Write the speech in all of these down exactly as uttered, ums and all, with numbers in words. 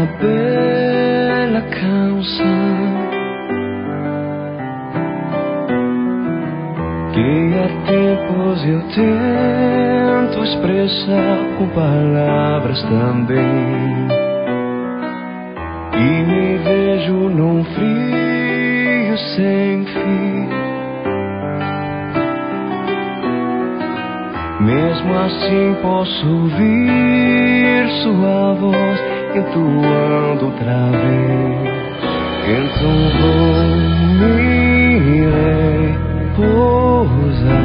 uma bela canção que há tempos eu tento expressar com palavras também, e me vejo num frio sem fim. Mesmo assim posso ouvir sua voz entoando outra vez. Então vou me repousar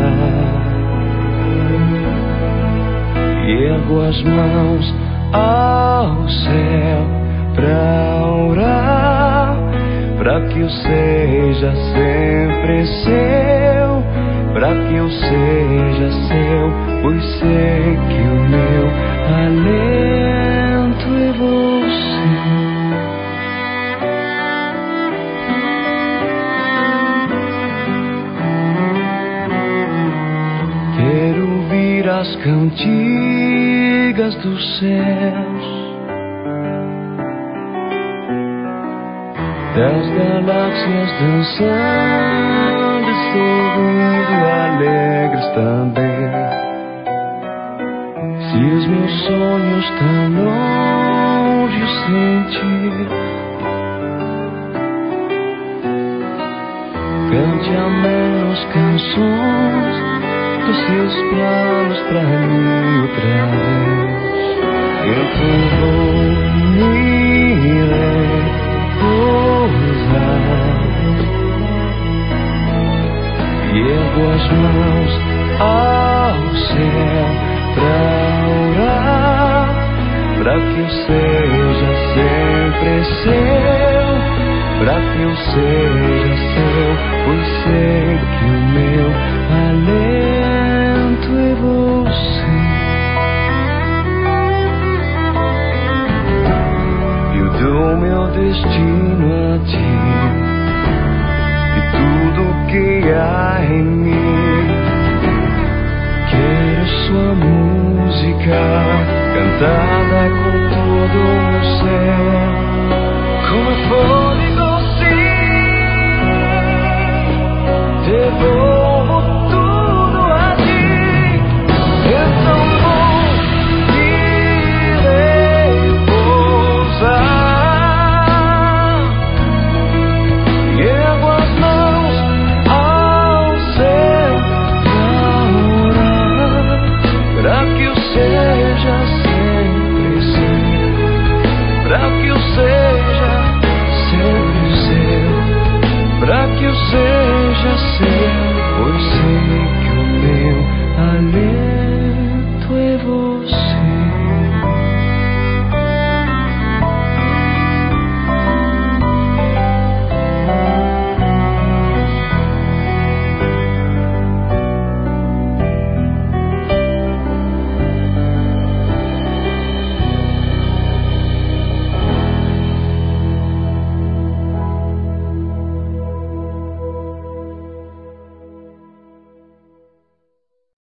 e ergo as mãos ao céu pra orar, pra que eu seja sempre seu, pra que eu seja seu, pois sei que o meu alento é você. Quero ouvir as cantigas dos céus, das galáxias dançando e sorrindo alegres também. Se os meus sonhos tão longe sentir, cante amenas canções dos seus planos pra mim outra vez. Então vou me repousar e ergo as mãos ao céu pra orar, pra que eu seja sempre seu, pra que eu seja seu, pois sei que o meu alento é você. Eu dou meu destino a ti e tudo que há em mim. Quero sua música cantar